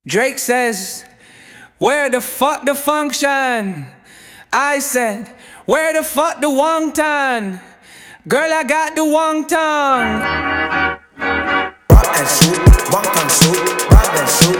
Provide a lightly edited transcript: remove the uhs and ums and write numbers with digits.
Drake says, where the fuck the function? I said, where the fuck the wonton? Girl, I got the wonton. Rock and shoot, wonton shoot, rock and shoot.